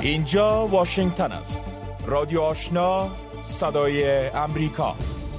اینجا واشنگتن است. رادیو آشنا، صدای امریکا.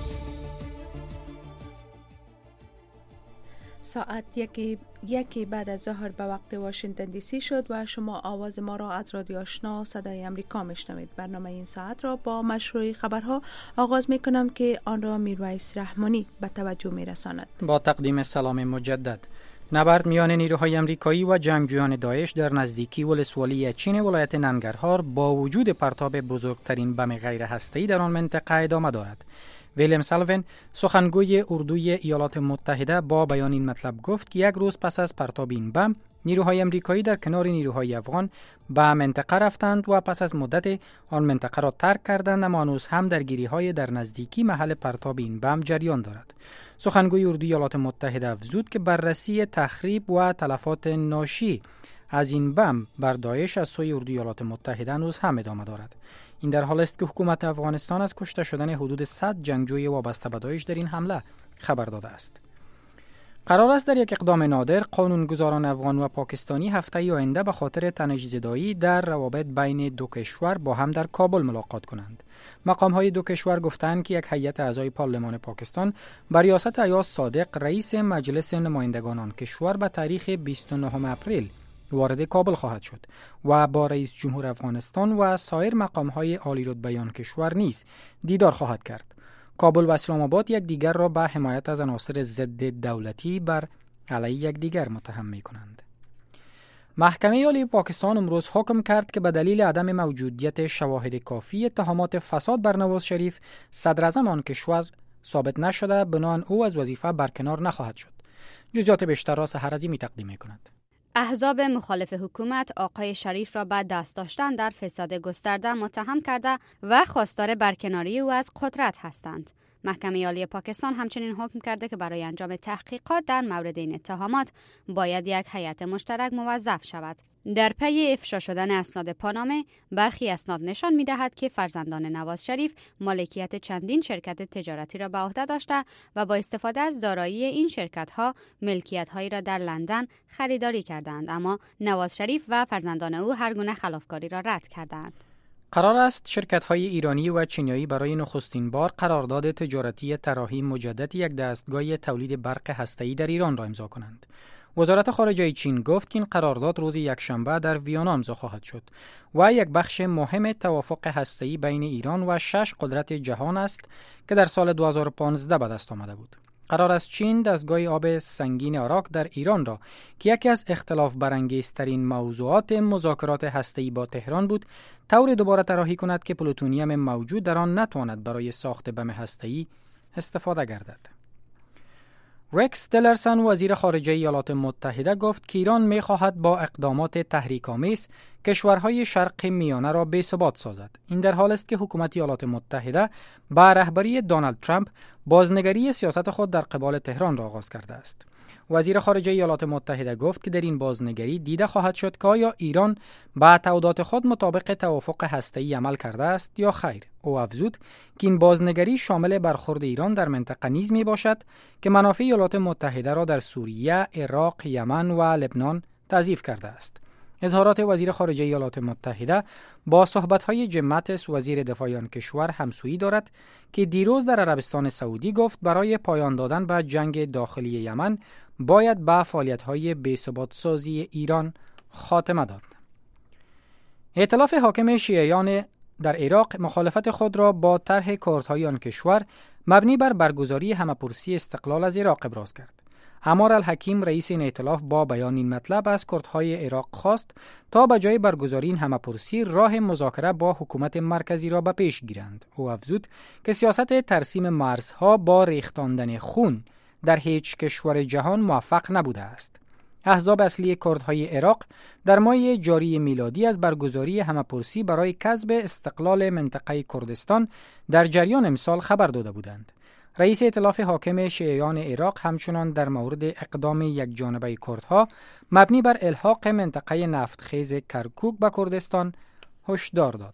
ساعت یکی بعد از ظهر به وقت واشنگتن دی سی شد و شما آواز ما را از رادیو آشنا صدای امریکا میشنوید. برنامه این ساعت را با مشروع خبرها آغاز می کنم که آن را میرویس رحمانی به توجه می رساند. با تقدیم سلام مجدد. نبرد میان نیروهای امریکایی و جنگجویان داعش در نزدیکی ولسوالی چین ولایت ننگرهار با وجود پرتاب بزرگترین بم غیر هسته‌ای در آن منطقه ادامه دارد. ویلیام سالوین، سخنگوی اردوی ایالات متحده، با بیان این مطلب گفت که یک روز پس از پرتاب این بم، نیروهای امریکایی در کنار نیروهای افغان به منطقه رفتند و پس از مدت آن منطقه را ترک کردند، اما هنوز هم درگیری‌های در نزدیکی محل پرتاب این بم جریان دارد. سخنگوی اردوی ایالات متحده افزود که بررسی تخریب و تلفات ناشی از این بم بر داعش از سوی اردوی ایالات متحده هنوز هم ادامه دارد. این در حالی است که حکومت افغانستان از کشته شدن حدود 100 جنگجوی وابسته به داعش در این حمله خبر داده است. قرار است در یک اقدام نادر قانونگذاران افغان و پاکستانی هفته آینده به خاطر تنش‌زدایی در روابط بین دو کشور با هم در کابل ملاقات کنند. مقام‌های دو کشور گفتند که یک هیئت اعضای پارلمان پاکستان بر ریاست ایاز صادق رئیس مجلس نمایندگان آن کشور به تاریخ 29 اپریل وارد کابل خواهد شد و با رئیس جمهور افغانستان و سایر مقام‌های عالی رتبه آن کشور نیز دیدار خواهد کرد. کابل و اسلام آباد یک دیگر را به حمایت از عناصر ضد دولتی بر علیه یکدیگر متهم می‌کنند. محکمه عالی پاکستان امروز حکم کرد که به دلیل عدم موجودیت شواهد کافی اتهامات فساد بر نواز شریف صدر اعظم آن کشور ثابت نشده، بنابراین او از وظیفه برکنار نخواهد شد. جزئیات بیشتر را سحر عظیمی تقدیم می‌کند. احزاب مخالف حکومت آقای شریف را به دست داشتن در فساد گسترده متهم کرده و خواستار برکناری او از قدرت هستند. محکمه عالی پاکستان همچنین حکم کرده که برای انجام تحقیقات در مورد این اتهامات باید یک هیئت مشترک موظف شود. در پی افشا شدن اسناد پانامه، برخی اسناد نشان می‌دهد که فرزندان نواز شریف مالکیت چندین شرکت تجارتی را به عهده داشته و با استفاده از دارایی این شرکت‌ها ملکیت‌هایی را در لندن خریداری کردند، اما نواز شریف و فرزندان او هر گونه خلافکاری را رد کردند. قرار است شرکت‌های ایرانی و چینیایی برای نخستین بار قرارداد تجارتی طراحی مجدد یک دستگاه تولید برق هسته‌ای در ایران را امضا کنند. وزارت خارجه چین گفت که این قرارداد روز یکشنبه در ویانا امضا خواهد شد و یک بخش مهم توافق هسته‌ای بین ایران و 6 قدرت جهان است که در سال 2015 به دست آمده بود. قرار است چین دستگاه آب سنگین آراک در ایران را که یکی از اختلاف برانگیزترین موضوعات مذاکرات هسته‌ای با تهران بود، طور دوباره طراحی کند که پلوتونیم موجود در آن نتواند برای ساخت بم هسته‌ای استفاده گردد. رکس تیلرسن، وزیر خارجه ایالات متحده، گفت که ایران می‌خواهد با اقدامات تحریک‌آمیز کشورهای شرق میانه را بی‌ثبات سازد. این در حالی است که حکومت ایالات متحده با رهبری دونالد ترامپ بازنگری سیاست خود در قبال تهران را آغاز کرده است. وزیر خارجه ایالات متحده گفت که در این بازنگری دیده خواهد شد که آیا ایران با تعهدات خود مطابق توافق هسته‌ای عمل کرده است یا خیر. او افزود که این بازنگری شامل برخورد ایران در منطقه نیز می باشد که منافع ایالات متحده را در سوریه، عراق، یمن و لبنان تضعیف کرده است. اظهارات وزیر خارجه ایالات متحده با صحبت‌های جیم ماتیس، وزیر دفاع آن کشور، همسویی دارد که دیروز در عربستان سعودی گفت برای پایان دادن به جنگ داخلی یمن باید به فعالیت‌های بی‌ثبات سازی ایران خاتمه داد. ائتلاف حاکم شیعیان در عراق مخالفت خود را با طرح کردهای آن کشور مبنی بر برگزاری همه‌پرسی استقلال از عراق ابراز کرد. عمار الحکیم، رئیس این ائتلاف، با بیان این مطلب از کردهای عراق خواست تا به جای برگزاری این همه‌پرسی راه مذاکره با حکومت مرکزی را به پیش گیرند. او افزود که سیاست ترسیم مرزها با ریختاندن خون در هیچ کشور جهان موفق نبوده است. احزاب اصلی کردهای عراق در ماه جاری میلادی از برگزاری همه‌پرسی برای کسب استقلال منطقه کردستان در جریان امسال خبر داده بودند. رئیس ائتلاف حاکم شیعیان عراق همچنان در مورد اقدام یک جانبه کردها مبنی بر الحاق منطقه نفتخیز کرکوک به کردستان هشدار داد.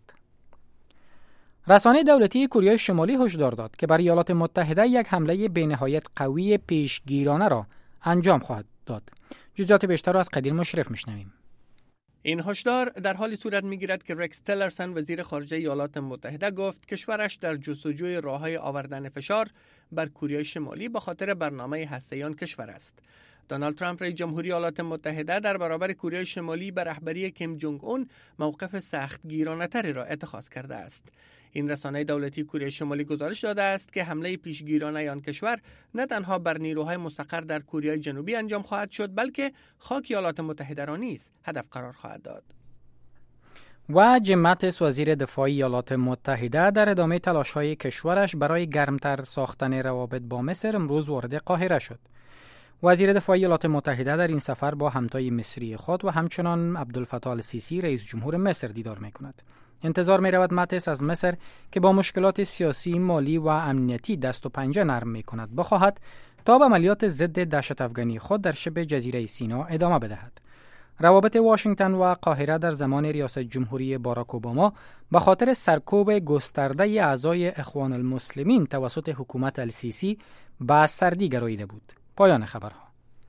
رسانه دولتی کره شمالی هشدار داد که بر ایالات متحده یک حمله بی‌نهایت قوی پیشگیرانه را انجام خواهد داد. جزئیات بیشتر را از قدیر مشرف میشنویم. این هشدار در حالی صورت می‌گیرد که رکس تیلرسن وزیر خارجه ایالات متحده گفت کشورش در جستجوی راه‌های آوردن فشار بر کره شمالی به خاطر برنامه هسته‌ای آن کشور است. دونالد ترامپ رئیس جمهوری ایالات متحده در برابر کره شمالی به رهبری کیم جونگ اون موقف سختگیرانه‌تری را اتخاذ کرده است. این رسانه دولتی کره شمالی گزارش داده است که حمله پیشگیرانه آن کشور نه تنها بر نیروهای مستقر در کره جنوبی انجام خواهد شد بلکه خاک ایالات متحده را نیز هدف قرار خواهد داد. و جیم ماتیس وزیر دفاع ایالات متحده در ادامه تلاش‌های کشورش برای گرمتر ساختن روابط با مصر امروز وارد قاهره شد. وزیر دفاع ایالات متحده در این سفر با همتای مصری خود و همچنان عبدالفتاح السیسی رئیس جمهور مصر دیدار می‌کند. انتظار می‌رود ماتیس از مصر که با مشکلات سیاسی، مالی و امنیتی دست و پنجه نرم می‌کند بخواهد تا به عملیات ضد دهشت افغانی خود در شبه جزیره سینا ادامه بدهد. روابط واشنگتن و قاهره در زمان ریاست جمهوری باراک اوباما به خاطر سرکوب گسترده اعضای اخوان المسلمین توسط حکومت السیسی به سردی گراییده بود. پایان خبرها.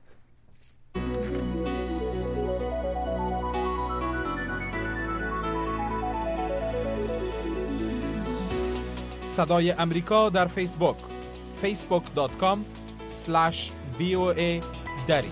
صدای امریکا در فیسبوک facebook.com/VOA دری.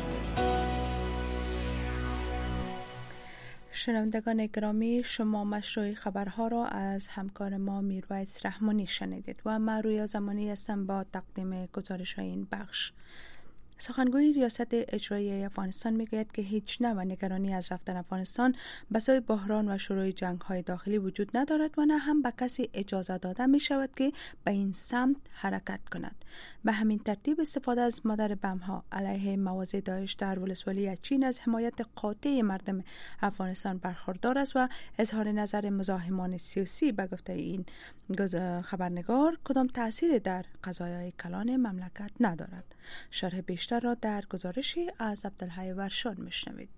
شنوندگان گرامی، شما مشروع خبرها را از همکار ما میرویس رحمانی شنیدید و من رویا زمانی هستم با تقدیم گزارش این بخش. سخنگوی ریاست اجرایی افغانستان میگوید که هیچ نوع نگرانی از رفتن افغانستان به سوی بحران و شروع جنگ‌های داخلی وجود ندارد و نه هم به کسی اجازه داده می شود که به این سمت حرکت کند. به همین ترتیب استفاده از مادر بم‌ها علیه مواضع داعش در ولسوالی چین از حمایت قاطع مردم افغانستان برخوردار است و اظهار نظر مزاحمان سیاسی به گفته این خبرنگار کدام تأثیری در قضایای کلان مملکت ندارد. شرح بیشتر را در گزارشی از عبدالحی ورشان میشنوید.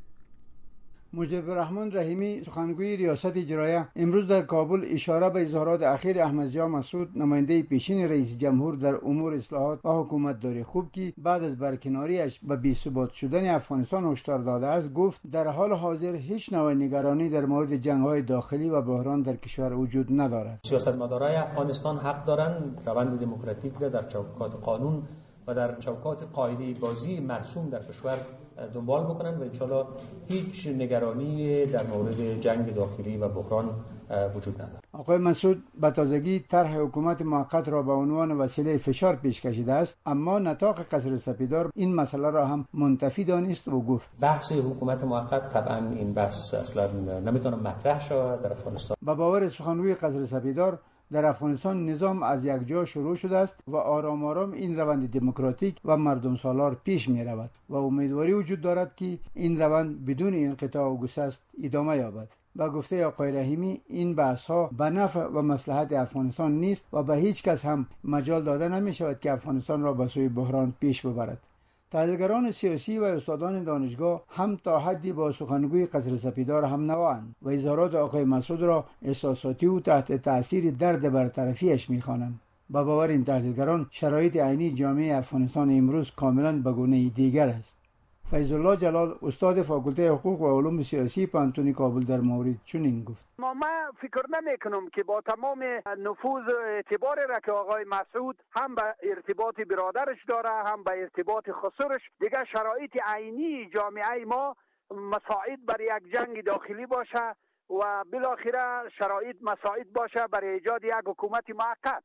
مجیب الرحمن رحیمی سخنگوی ریاست اجرایی امروز در کابل اشاره به اظهارات اخیر احمد ضیا مسعود نماینده پیشین رئیس جمهور در امور اصلاحات و حکومت داری خوب که بعد از برکناریش به بی‌ثبات شدن افغانستان هشدار داده است گفت در حال حاضر هیچ نوع نگرانی در مورد جنگ‌های داخلی و بحران در کشور وجود ندارد. سیاستمدارای افغانستان حق دارند روند دموکراتیک را در چوکات قانون و در چوکات قاعده بازی مرسوم در کشور دنبال بکنن و انشالله هیچ نگرانی در مورد جنگ داخلی و بحران وجود ندارد. آقای مسعود به تازگی طرح حکومت موقت را به عنوان وسیله فشار پیش کشیده است، اما نطاق قصر سپیدار این مسئله را هم منتفی دانست و گفت بحث حکومت موقت طبعا این بحث اصلا نمیتونه مطرح شود در افغانستان. با باور سخنگوی قصر سپیدار در افغانستان نظام از یک جا شروع شده است و آرام آرام این روند دموکراتیک و مردم سالار پیش می رود و امیدواری وجود دارد که این روند بدون انقطاع و گسست ادامه یابد. با گفته آقای رحیمی این بحث ها به نفع و مصلحت افغانستان نیست و به هیچ کس هم مجال داده نمی شود که افغانستان را به سوی بحران پیش ببرد. تحلیلگران سیاسی و استادان دانشگاه هم تا حدی با سخنگوی قصر سپیدار هم نواند و اظهارات آقای مسعود را احساساتی و تحت تأثیر درد برطرفیش می‌خوانند. با باور این تحلیلگران شرایط عینی جامعه افغانستان امروز کاملا به گونه دیگر است. فیض الله جلال استاد فاکولته حقوق و علوم سیاسی پانتونی کابل در مورد چنین گفت: من فکر نمی کنم که با تمام نفوذ اعتباری را که آقای مسعود هم به ارتباط برادرش داره هم به ارتباط خسرش دیگه شرایط عینی جامعه ما مساعد برای یک جنگ داخلی باشه و بالاخره شرایط مساعد باشه برای ایجاد یک حکومت موقت.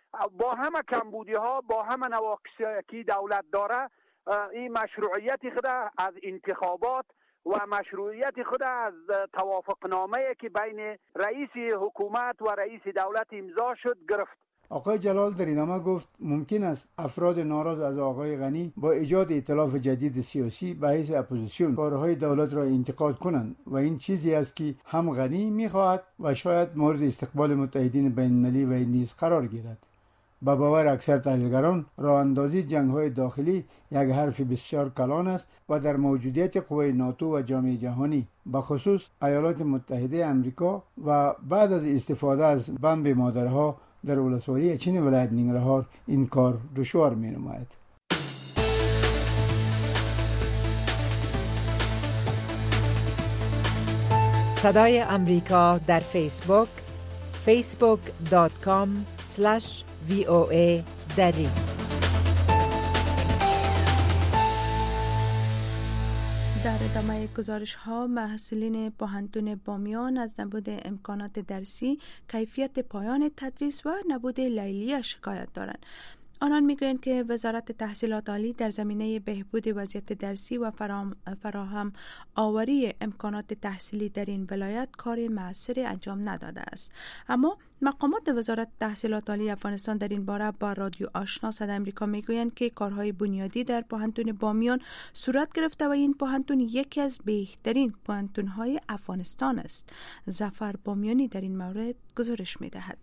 با همه کمبودی ها با همه نواقصی که دولت داره این مشروعیت خود از انتخابات و مشروعیت خود از توافقنامه که بین رئیس حکومت و رئیس دولت امضا شد گرفت. آقای جلال در ادامه گفت ممکن است افراد ناراض از آقای غنی با ایجاد ائتلاف جدید سیاسی به حیث اپوزیسیون کارهای دولت را انتقاد کنند و این چیزی است که هم غنی می‌خواهد و شاید مورد استقبال متحدین بین‌المللی و نیز قرار گیرد. با باور اکثر تحلیلگران راه اندازی جنگ‌های داخلی یک حرف بسیار کلان است و در موجودیت قوای ناتو و جامعه جهانی به خصوص ایالات متحده آمریکا و بعد از استفاده از بمب مادرها در ولسوالی چین ولایت ننگرهار این کار دشوار می‌نماید. صدای امریکا در فیسبوک facebook.com/VOA دری. در ادامه گزارش ها، محصلین پوهنتون بامیان از نبود امکانات درسی، کیفیت پایان تدریس و نبود لیلی شکایت دارند. آنان میگویند که وزارت تحصیلات عالی در زمینه بهبود وضعیت درسی و فراهم آوری امکانات تحصیلی در این ولایت کار مؤثری انجام نداده است. اما مقامات وزارت تحصیلات عالی افغانستان در این باره با رادیو آشنا صدای امریکا میگویند که کارهای بنیادی در پوهنتون بامیان صورت گرفته و این پوهنتون یکی از بهترین پوهنتون‌های افغانستان است. ظفر بامیانی در این مورد گزارش می‌دهد.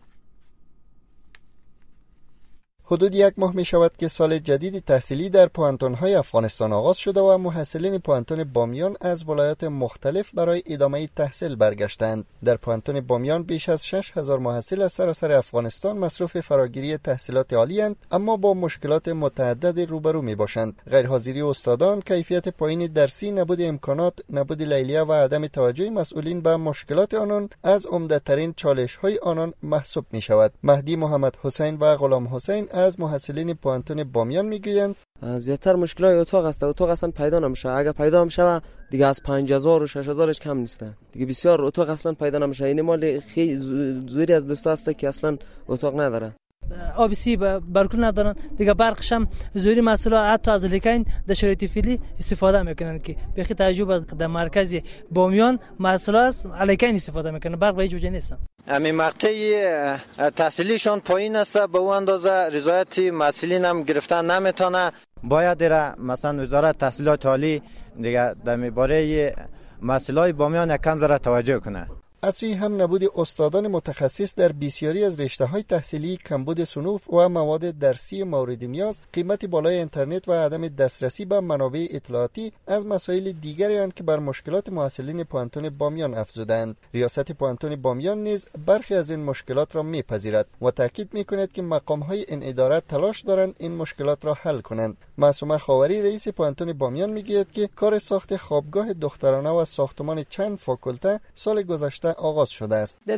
حدود 1 ماه می شود که سال جدید تحصیلی در پوهنتون‌های افغانستان آغاز شده و محصلین پوهنتون بامیان از ولایات مختلف برای ادامه تحصیل برگشتند. در پوهنتون بامیان بیش از 6000 محصل از سراسر افغانستان مصروف فراگیری تحصیلات عالی اند، اما با مشکلات متعدد روبرو می باشند. غیرحاضری استادان، کیفیت پایین درسی، نبود امکانات، نبود لیلیه و عدم توجه مسئولین به مشکلات آنان از عمده‌ترین چالش‌های آنان محسوب می شود. مهدی محمد حسین و غلام حسین از محصلین پوهنتون بامیان میگویند زیادتر مشکلات اتاق است. اتاق اصلا پیدا نمیشه. اگه پیدا هم شود دیگه از 5000 و 6000 کم نیست. دیگه بسیار اتاق اصلا پیدا نمیشه. این مال خیلی زوری از دوستا هست که اصلا اتاق نداره. آبسی برکل ندارن دیگه. برقش هم زوری مسئله حتی از لیکین در شرایط فعلی استفاده میکنن که بخی تعجب از در مرکز بامیان مسئله است لیکین استفاده میکنن، برق به هیچ وجه نیست. امی مقطع تحصیلیشان پایین است، به اون اندازه رضایت مسئولین هم گرفتن نمیتونه. باید مثلا وزارت تحصیلات عالی دیگه در میباره مسئله بامیان کم ذره توجه کنه. از سوی هم نبود استادان متخصص در بسیاری از رشته‌های تحصیلی، کمبود صنوف و مواد درسی مورد نیاز، قیمت بالای اینترنت و عدم دسترسی به منابع اطلاعاتی از مسائل دیگری اند که بر مشکلات محصلین پوهنتون بامیان افزودند. ریاست پوهنتون بامیان نیز برخی از این مشکلات را میپذیرد و تاکید میکند که مقام‌های این اداره تلاش دارند این مشکلات را حل کنند. معصومه خاوری رئیس پوهنتون بامیان میگوید که کار ساخت خوابگاه دخترانه و ساختمان چند فاکولته سال گذشته آغاز شده است. در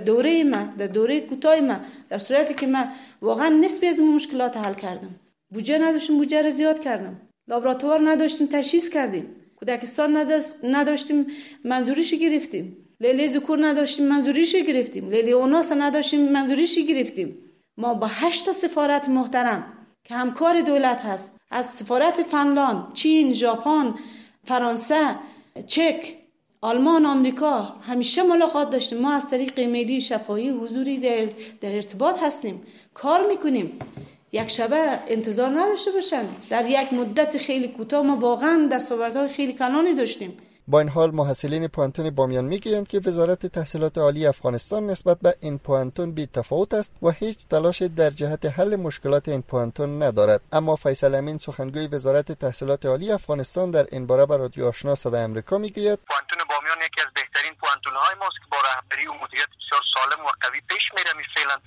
دوره کوتاه ما در صورتی که من واقعا نسبی از مشکلات حل کردم. بودجه نداشتیم، بودجه را زیاد کردم. لابراتوار نداشتیم، تشخیص کردیم. کودکستان نداشتیم، منظوریش گرفتیم. لیلی ذکور نداشتیم، منظوریش گرفتیم. لیلی اوناس نداشتیم، منظوریش گرفتیم. ما با 8 تا سفارت محترم که همکار دولت هست، از سفارت فنلاند، چین، ژاپن، فرانسه، چک، آلمان، آمریکا همیشه ملاقات داشتیم. ما از طریق ایمیلی، شفاهی، حضوری در ارتباط هستیم، کار میکنیم. یک شبه انتظار نداشته باشن. در یک مدت خیلی کوتاه ما واقعا دستاوردهای خیلی کلانی داشتیم. با این حال محصلین پوهنتون بامیان میگویند که وزارت تحصیلات عالی افغانستان نسبت به این پوهنتون بی تفاوت است و هیچ تلاش در جهت حل مشکلات این پوهنتون ندارد. اما فیصل امین، سخنگوی وزارت تحصیلات عالی افغانستان، در این باره به رادیو آشنا صدای امریکا میگوید پوهنتون بامیان یکی از بهترین پوهنتون‌های ماست که با رهبری و مدیریت بسیار سالم و قوی پیش میره. فعلا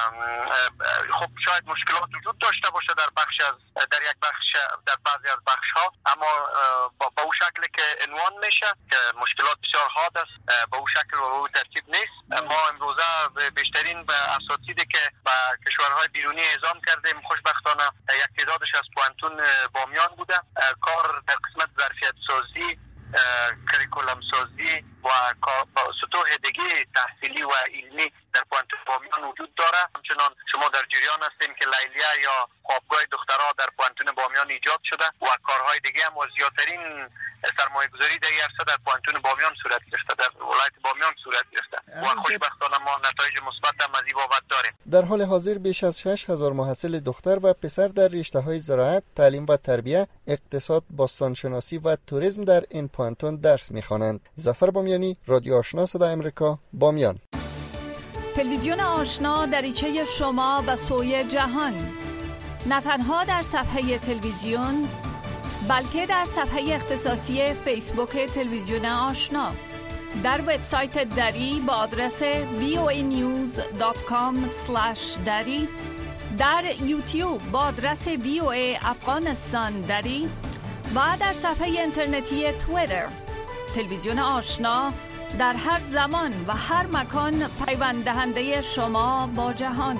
خب شاید مشکلات وجود داشته باشه در یک بخش، در بعضی از بخش‌ها، اما با اون شکلی که عنوان میشه که مشکلات بسیار حاد است، به اون شکل و اون ترتیب نیست. ما امروزه بیشترین به اساتیدی که به کشورهای بیرونی اعزام کردیم، خوشبختانه یک تعدادش از پوهنتون بامیان بوده. کار در قسمت ظرفیت سازی، کریکولم سازی و سطوح دیگه تحصیلی و علمی در پوهنتون بامیان وجود داره. همچنان شما در جریان هستیم که لیلیه یا خوابگاه دخترها در پوهنتون بامیان ایجاد شده و کارهای دیگه هم و زیادترین سرمایه گذاری در این عرصه در پوهنتون بامیان صورت گرفته، در ولایت بامیان صورت گرفته و خوشبختانه ما نتایج مثبت هم از این بابت داریم. در حال حاضر بیش از 6000 محصل دختر و پسر در رشته‌های زراعت، تعلیم و تربیت، اقتصاد، باستانشناسی و توریسم در این پوهنتون درس می‌خوانند. ظفر بامیانی، رادیو آشنا صدای امریکا، بامیان. تلویزیون آشنا دریچه شما و سوی جهان، نه تنها در صفحه تلویزیون بلکه در صفحه اختصاصی فیسبوک تلویزیون آشنا، در وبسایت دری با آدرس voanews.com/dari، در یوتیوب با آدرس VOA افغانستان دری و در صفحه اینترنتی توییتر. تلویزیون آشنا در هر زمان و هر مکان پیوند دهنده شما با جهان.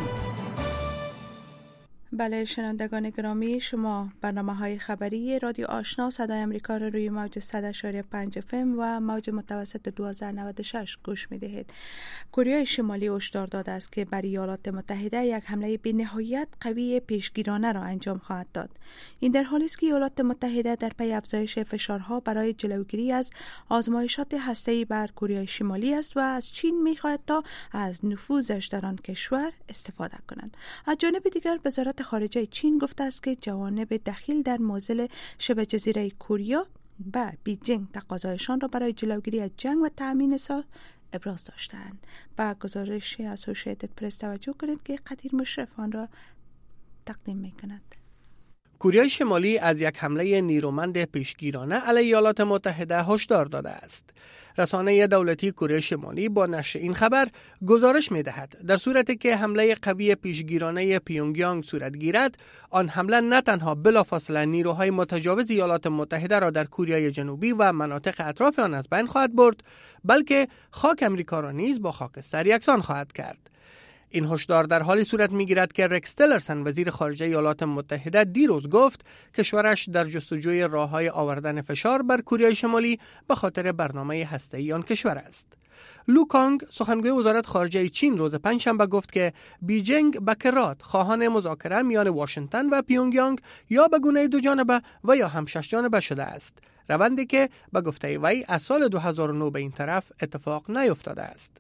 بله شنوندگان گرامی، شما برنامه‌های خبری رادیو آشنا صدای آمریکا را روی موج 100.5 FM و موج متوسط 1296 گوش می‌دهید. کره شمالی هشدار داده است که بر ایالات متحده یک حمله بی‌نهایت قوی پیشگیرانه را انجام خواهد داد. این در حالی است که ایالات متحده در پی افزایش فشارها برای جلوگیری از آزمایشات هسته‌ای بر کره شمالی است و از چین می‌خواهد تا از نفوذش در آن کشور استفاده کند. از جانب دیگر وزارت خارجه چین گفته است که جوانب دخیل در موضوع شبه جزیره کره به بیجینگ تقاضایشان را برای جلوگیری از جنگ و تأمین صلح ابراز داشتند. با گزارش اسوسییتد پرس توجه کنید که قدیر مشرف آن را تقدیم می‌کند. کره شمالی از یک حمله نیرومند پیشگیرانه علیه ایالات متحده هشدار داده است. رسانه دولتی کره شمالی با نشر این خبر گزارش می‌دهد در صورتی که حمله قوی پیشگیرانه پیونگیانگ صورت گیرد، آن حمله نه تنها بلافاصله نیروهای متجاوز ایالات متحده را در کره جنوبی و مناطق اطراف آن از بین خواهد برد، بلکه خاک امریکا را نیز با خاکستر یکسان خواهد کرد. این هشدار در حالی صورت می‌گیرد که رکس تیلرسن وزیر خارجه ایالات متحده دیروز گفت کشورش در جستجوی راه‌های آوردن فشار بر کره شمالی به خاطر برنامه هسته‌ای آن کشور است. لو کانگ سخنگوی وزارت خارجه چین روز پنجشنبه گفت که بیجینگ به کرات خواهان مذاکره میان واشنگتن و پیونگیانگ یا به گونه دو جانبه و یا هم شش جانبه شده است، روندی که به گفته وی از سال 2009 به این طرف اتفاق نیفتاده است.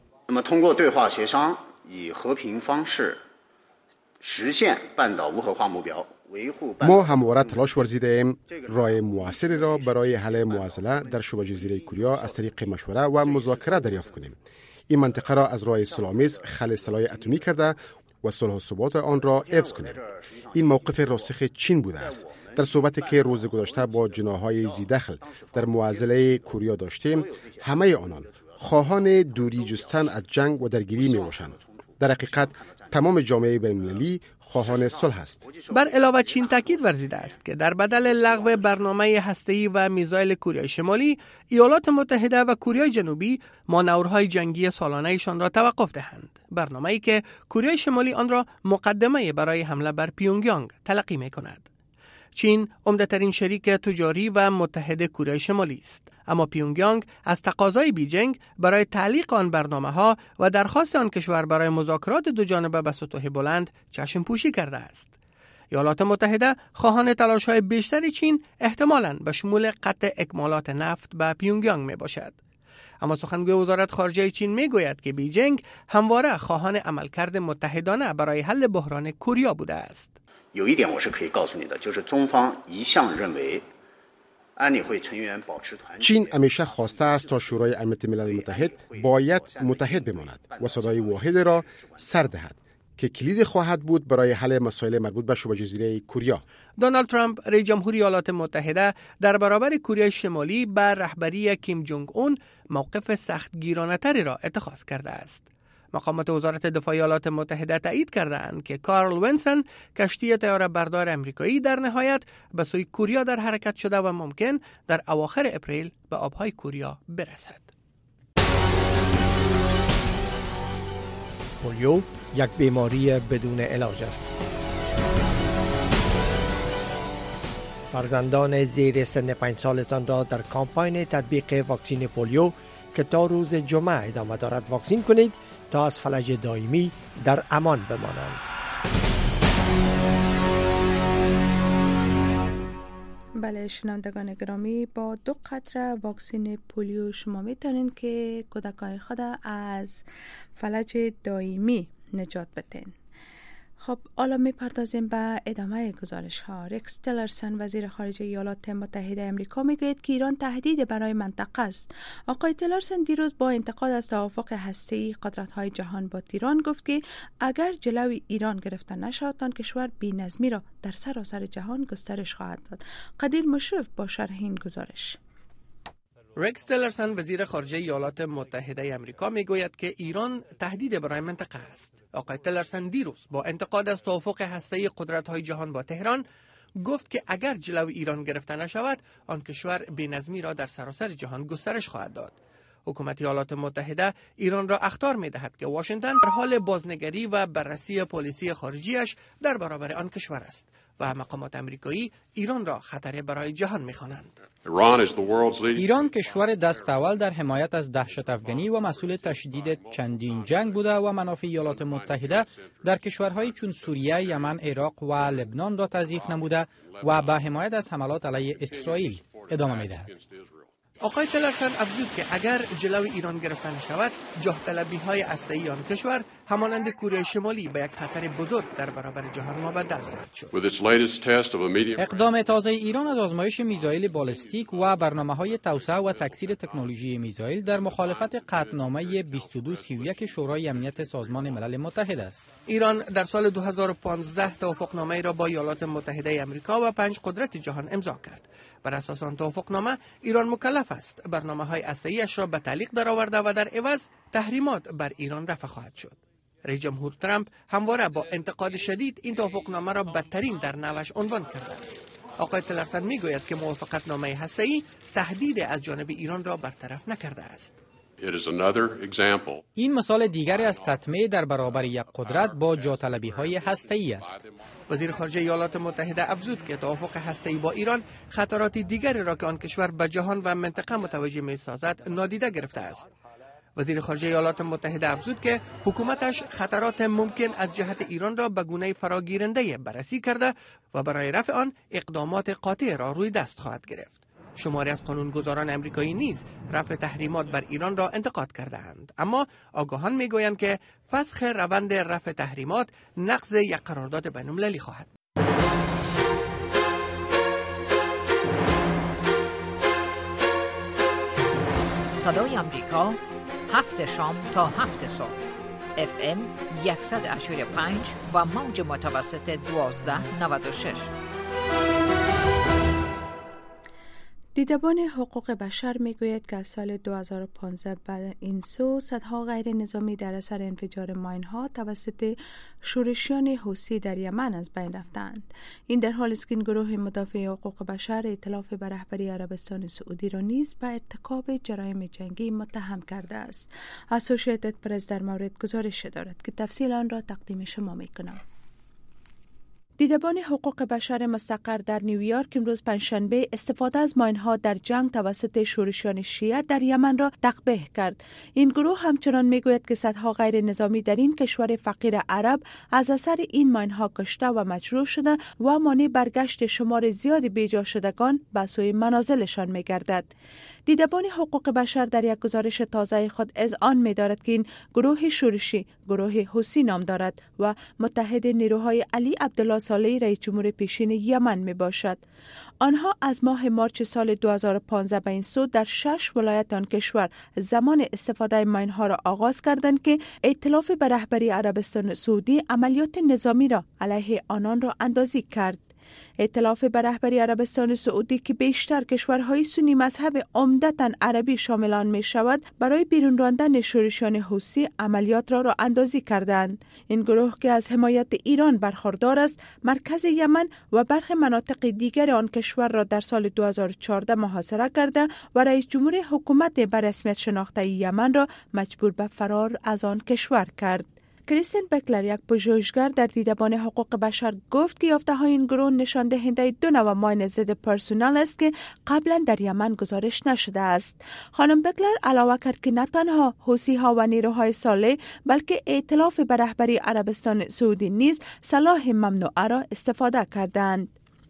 以和平方式实现半岛无核化目标 ما همواره تلاش ورزیدیم راه موثری را برای حل معضله در شبه جزیره کره از طریق مشوره و مذاکره دریافت کنیم. این منطقه را از راه صلح‌آمیز خلع سلاح اتمی کرده و صلح و ثبات آن را حفظ کنیم. این موقف راسخ چین بوده است. در صحبتی که روز گذشته با جناح‌های ذی‌دخل در معضله کره داشتیم، همه آنان خواهان دوری جستن از جنگ و درگیری میباشند. در حقیقت تمام جامعه بین‌المللی خواهان صلح است. بر علاوه چین تاکید ورزیده است که در بدل لغو برنامه هسته‌ای و میزایل کره شمالی، ایالات متحده و کره جنوبی مانورهای جنگی سالانه‌شان را توقف دهند. برنامه‌ای که کره شمالی آن را مقدمه برای حمله بر پیونگیانگ تلقی می‌کند. چین عمده‌ترین شریک تجاری و متحد کره شمالی است، اما پیونگیانگ از تقاضای بیجینگ برای تعلیق آن برنامه‌ها و درخواست آن کشور برای مذاکرات دو جانبه به سطوح بلند چشم پوشی کرده است. ایالات متحده خواهان تلاش‌های بیشتر چین احتمالاً به شمول قطع اکمالات نفت به پیونگیانگ میباشد. اما سخنگوی وزارت خارجه چین میگوید که بیجینگ همواره خواهان عملکرد متحدانه برای حل بحران کره بوده است. 有一点我是可以告诉你的，就是中方一向认为安理会成员保持团结。 چین همیشه خواسته است تا شورای امنیت ملل متحد باید متحد بماند و صدای واحد را سر دهد که کلید خواهد بود برای حل مسائل مربوط به شبه جزیره کره. دونالد ترامپ رئیس جمهوری ایالات متحده در برابر کره شمالی به رهبری کیم جونگ اون موقف سختگیرانه‌تری را اتخاذ کرده است. مقامات وزارت دفاع ایالات متحده تایید کردند که کارل ونسن کشتی طیاره بردار امریکایی در نهایت به سوی کره در حرکت شده و ممکن در اواخر اپریل به آبهای کره برسد. پولیو یک بیماری بدون علاج است. فرزندان زیر سن 5 سالتان را در کامپاین تطبیق واکسین پولیو که تا روز جمعه ادامه دارد واکسین کنید تا از فلج دائمی در امان بمانند. بله شنوندگان گرامی، با 2 قطره واکسن پولیو شما میتونید که کودکان خود از فلج دائمی نجات بدین. خب حالا میپردازیم به ادامه گزارش ها. رکس تیلرسن وزیر خارجه ایالات متحده آمریکا میگوید که ایران تهدید برای منطقه است. آقای تیلرسن دیروز با انتقاد از توافق هسته‌ای قدرت‌های جهان با ایران گفت که اگر جلوی ایران گرفته نشود آن کشور بی‌نظمی را در سراسر جهان گسترش خواهد داد. قدیر مشرف با شرح این گزارش. رکس تیلرسن وزیر خارجه ایالات متحده آمریکا میگوید که ایران تهدید برای منطقه است. آقای تیلرسن دیروز با انتقاد از توافق هسته‌ای قدرت‌های جهان با تهران گفت که اگر جلوی ایران گرفته نشود آن کشور بی‌نظمی را در سراسر جهان گسترش خواهد داد. حکومت ایالات متحده ایران را اخطار می‌دهد که واشنگتن در حال بازنگری و بررسی پالیسی خارجیش در برابر آن کشور است و مقامات امریکایی ایران را خطر برای جهان می‌خوانند. ایران کشور دست اول در حمایت از دهشت افغانی و مسئول تشدید چندین جنگ بوده و منافع ایالات متحده در کشورهای چون سوریه، یمن، عراق و لبنان را تضعیف نموده و به حمایت از حملات علیه اسرائیل ادامه می‌دهد. آقای تلرسن افزود که اگر جلوی ایران گرفته نشود، جاه طلبی‌های هسته‌ای آن کشور همانند کره شمالی به یک خطر بزرگ در برابر جهان مبدل خواهد شد. اقدام تازه ایران از آزمایش میزایل بالستیک و برنامه‌های توسعه و تکثیر تکنولوژی میزایل در مخالفت قطعنامه 2231 شورای امنیت سازمان ملل متحد است. ایران در سال 2015 توافقنامه را با ایالات متحده آمریکا و 5 قدرت جهان امضا کرد. بر اساس آن توافقنامه ایران مکلف است برنامه‌های هسته‌ای‌اش را به تعلیق درآورده و در عوض تحریمات بر ایران رفع خواهد شد. رئیس جمهور ترامپ همواره با انتقاد شدید این توافقنامه را بدترین در نوش عنوان کرده است. آقای تلرسن میگوید که موافقتنامه هسته‌ای تهدید از جانب ایران را برطرف نکرده است. این مثال دیگری از تطمیع در برابر یک قدرت با جاطلبی‌های هسته‌ای است. وزیر خارجه ایالات متحده افزود که توافق هسته‌ای با ایران خطرات دیگری را که آن کشور به جهان و منطقه متوجه می‌سازد نادیده گرفته است. وزیر خارجه ایالات متحده افزود که حکومتش خطرات ممکن از جهت ایران را به گونه فراگیرنده بررسی کرده و برای رفع آن اقدامات قاطع را روی دست خواهد گرفت. شماری از قانونگذاران امریکایی نیز رفع تحریمات بر ایران را انتقاد کرده‌اند، اما آگاهان میگویند که فسخ روند رفع تحریمات نقض یک قرارداد بین‌المللی خواهد. صدای آمریکا 7 شام تا 7 صبح FM 185 و موج متوسط 1296. دیدبان حقوق بشر میگوید که از سال 2015 بعد این سو صدها غیر نظامی در اثر انفجار ماین‌ها توسط شورشیان حوثی در یمن از بین رفتند. این در حالی است که این گروه مدافع حقوق بشر ائتلاف به رهبری عربستان سعودی را نیز به ارتکاب جرایم جنگی متهم کرده است. اسوسییتد پرس در مورد گزارش دارد که تفصیل آن را تقدیم شما میکنم. دیدبان حقوق بشر مستقر در نیویورک امروز پنجشنبه استفاده از ماین‌ها در جنگ توسط شورشیان شیعه در یمن را تقبیح کرد. این گروه همچنان میگوید که صدها غیر نظامی در این کشور فقیر عرب از اثر این ماین‌ها کشته و مجروح شده و مانع برگشت شمار زیادی بیجا شدگان به سوی منازلشان میگردد. دیدبان حقوق بشر در یک گزارش تازه خود اذعان می‌دارد که این گروه شورشی گروه حوثی نام دارد و متحد نیروهای علی عبدالله صالح رئیس جمهور پیشین یمن می باشد. آنها از ماه مارچ سال 2015 به این سو در 6 ولایت آن کشور زمان استفاده ماین‌ها را آغاز کردند که ائتلاف به رهبری عربستان سعودی عملیات نظامی را علیه آنان را اندازی کرد. ائتلاف به رهبری عربستان سعودی که بیشتر کشورهای سنی مذهب عمدتاً عربی شامل آن می شود، برای بیرون راندن شورشیان حوثی عملیات را اندازی کردند. این گروه که از حمایت ایران برخوردار است، مرکز یمن و برخی مناطق دیگر آن کشور را در سال 2014 محاصره کرده و رئیس جمهور حکومت به رسمیت شناخته یمن را مجبور به فرار از آن کشور کرد. کریستین بکلر، یک پژوهشگر در دیدبان حقوق بشر، گفت که یافته‌های این گروه نشان دهنده دو نوع ماین ضد پرسونل است که قبلا در یمن گزارش نشده است. خانم بکلر علاوه کرد که نه تنها حوثی‌ها و نیروهای صالح بلکه ائتلاف به رهبری عربستان سعودی نیز سلاح ممنوعه را استفاده کردند.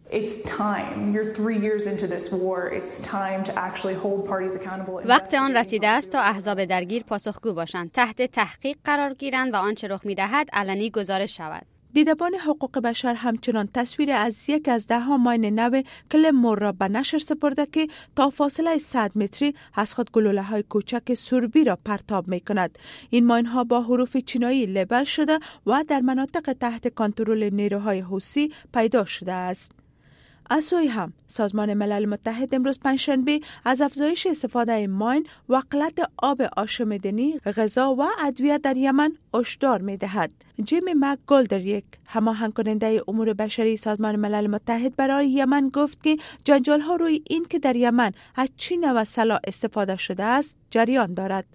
وقت آن رسیده است تا احزاب درگیر پاسخگو باشند، تحت تحقیق قرار گیرند و آنچه رخ می‌دهد علنی گزارش شود. دیدبان حقوق بشر همچنان تصویر از یک از 10 ماین نو کلمور را به نشر سپرده که تا فاصله 100 متری از خود گلوله‌های کوچک سربی را پرتاب می‌کند. این ماین‌ها با حروف چینایی لیبل شده و در مناطق تحت کنترل نیروهای حوثی پیدا شده است. از سوی هم سازمان ملل متحد امروز پنجشنبه از افزایش استفاده ماین و قلت آب آشامیدنی، غذا و ادویه در یمن هشدار می‌دهد. جیمی مکگولدریک، هماهنگ کننده امور بشری سازمان ملل متحد برای یمن گفت که جنجال‌ها روی این که در یمن از چه نوع سلاح استفاده شده است جریان دارد.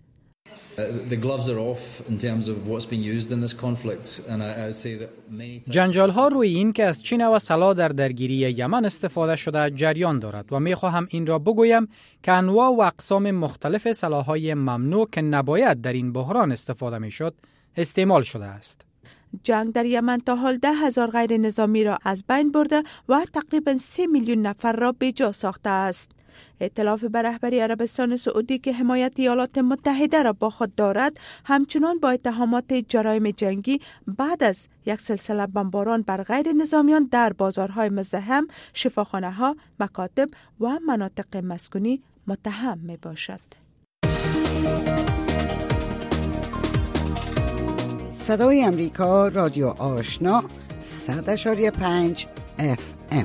جنجال ها روی این که از چه نوع سلاح در درگیری یمن استفاده شده جریان دارد و می خواهم این را بگویم که انواع و اقسام مختلف سلاح‌های ممنوع که نباید در این بحران استفاده می شد استعمال شده است. جنگ در یمن تا حال 10,000 غیر نظامی را از بین برده و تقریبا 3 میلیون نفر را بیجا ساخته است. ائتلاف به رهبری عربستان سعودی که حمایت ایالات متحده را با خود دارد همچنان با اتهامات جرایم جنگی بعد از یک سلسله بمباران بر غیر نظامیان در بازارهای مزدحم، شفاخانه‌ها، مکاتب و مناطق مسکونی متهم می باشد. صدای امریکا، رادیو آشنا، 100.5 FM.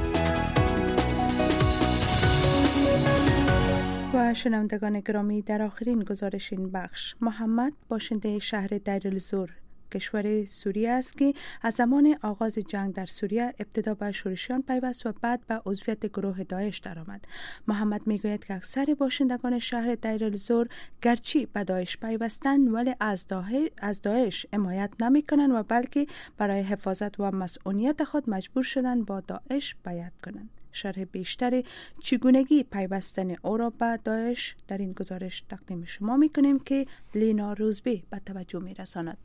و شنوندگان گرامی، در آخرین گزارش این بخش، محمد باشنده شهر دیرالزور کشور سوریه است که از زمان آغاز جنگ در سوریه ابتدا به شورشیان پیوست و بعد به عضویت گروه داعش درآمد. محمد میگوید که اکثر باشندگان شهر دیرالزور گرچه به داعش پیوستند ولی از داعش حمایت نمی‌کنند و بلکه برای حفاظت و مسئولیت خود مجبور شدند با داعش بیعت کنند. شرح بیشتر چگونگی پیوستن او را به داعش در این گزارش تقدیم شما می‌کنیم که لینا روزبی به توجه می‌رساند.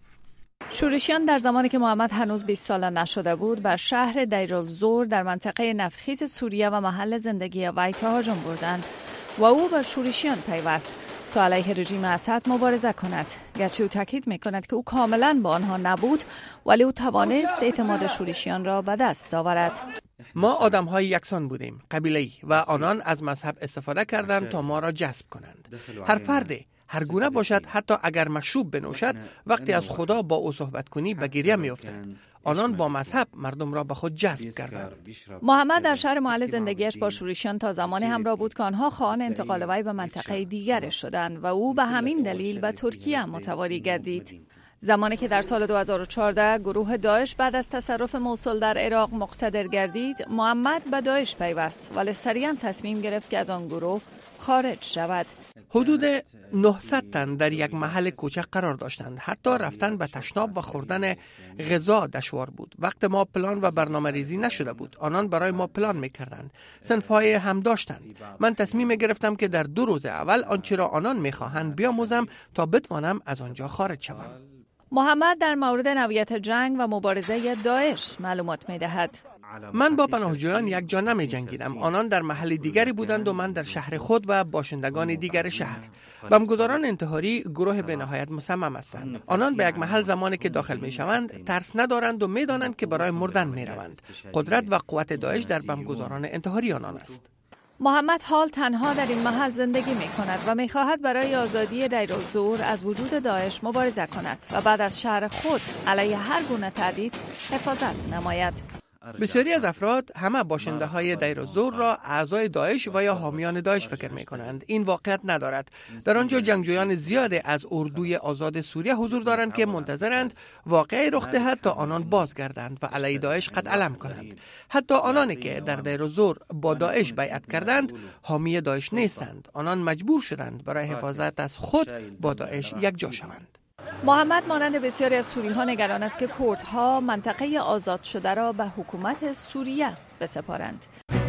شورشیان در زمانی که محمد هنوز 20 ساله نشده بود بر شهر دیرالزور در منطقه نفتخیز سوریه و محل زندگی وی تهاجم بردند و او به شورشیان پیوست تا علیه رژیم اسد مبارزه کند. گرچه او تاکید می‌کند که او کاملا با آنها نبود ولی او توانست اعتماد شورشیان را به دست آورد. ما آدم‌های یکسان بودیم، قبیله‌ای، و آنان از مذهب استفاده کردند تا ما را جذب کنند. هر فرد هر گونه باشد، حتی اگر مشروب بنوشد، وقتی از خدا با او صحبت کنی به گریه می‌افتد. آنان با مذهب مردم را به خود جذب کردند. محمد در شهر محل زندگیش با شورشیان تا زمانی همراه بود که آنها خواهان انتقال وی به منطقه دیگر شدند و او به همین دلیل به ترکیه متواری گردید. زمانی که در سال 2014 گروه داعش بعد از تصرف موصل در عراق مقتدر گردید، محمد به داعش پیوست ولی سریعا تصمیم گرفت که از آن گروه خارج شود. حدود 900 تن در یک محل کوچک قرار داشتند. حتی رفتن به تشناب و خوردن غذا دشوار بود. وقت ما پلان و برنامه ریزی نشده بود. آنان برای ما پلان میکردند. صنف‌های هم داشتند. من تصمیم گرفتم که در 2 روز اول آنچه را آنان میخواهند بیاموزم تا بتوانم از آنجا خارج شوم. محمد در مورد نوعیت جنگ و مبارزه داعش معلومات می‌دهد. من با پناهجویان یک جا نمی جنگیدم. آنان در محل دیگری بودند و من در شهر خود و باشندگان دیگر شهر. بمبگذاران انتحاری گروه به نهایت مصمم هستند. آنان به یک محل زمانی که داخل می شوند ترس ندارند و می دانند که برای مردن می روند. قدرت و قوت داعش در بمبگذاران انتحاری آنان است. محمد حال تنها در این محل زندگی می کند و می خواهد برای آزادی دیرالزور از وجود داعش مبارزه کند و بعد از شهر خود علیه هر گونه تهدید حفاظت نماید. بسیاری از افراد همه باشنده های دیرالزور را اعضای داعش و یا حامیان داعش فکر می کنند. این واقعیت ندارد. در آنجا جنگجویان زیادی از اردوی آزاد سوریه حضور دارند که منتظرند واقعی رخ دهد تا آنان بازگردند و علیه داعش قد علم کنند. حتی آنانی که در دیرالزور با داعش بیعت کردند حامی داعش نیستند. آنان مجبور شدند برای حفاظت از خود با داعش یکجا شوند. محمد مانند بسیاری از سوری‌ها نگران است که کردها منطقه آزاد شده را به حکومت سوریه بسپارند.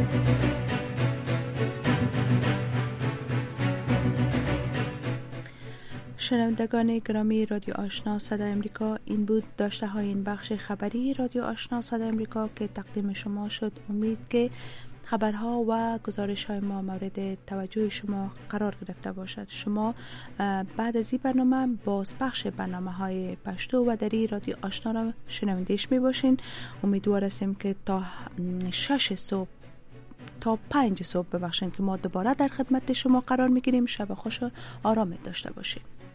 شنوندگان گرامی رادیو آشنا صدای امریکا، این بود داشته های این بخش خبری رادیو آشنا صدای امریکا که تقدیم شما شد. امید که خبرها و گزارش های ما مورد توجه شما قرار گرفته باشد. شما بعد از این برنامه بازپخش برنامه های پشتو و دری رادیو آشنا را شنوندش می باشین. امیدوار هستیم که تا 6 صبح تا 5 صبح ببخشید که ما دوباره در خدمت شما قرار می گیریم. شب خوش و آرام داشته باشید.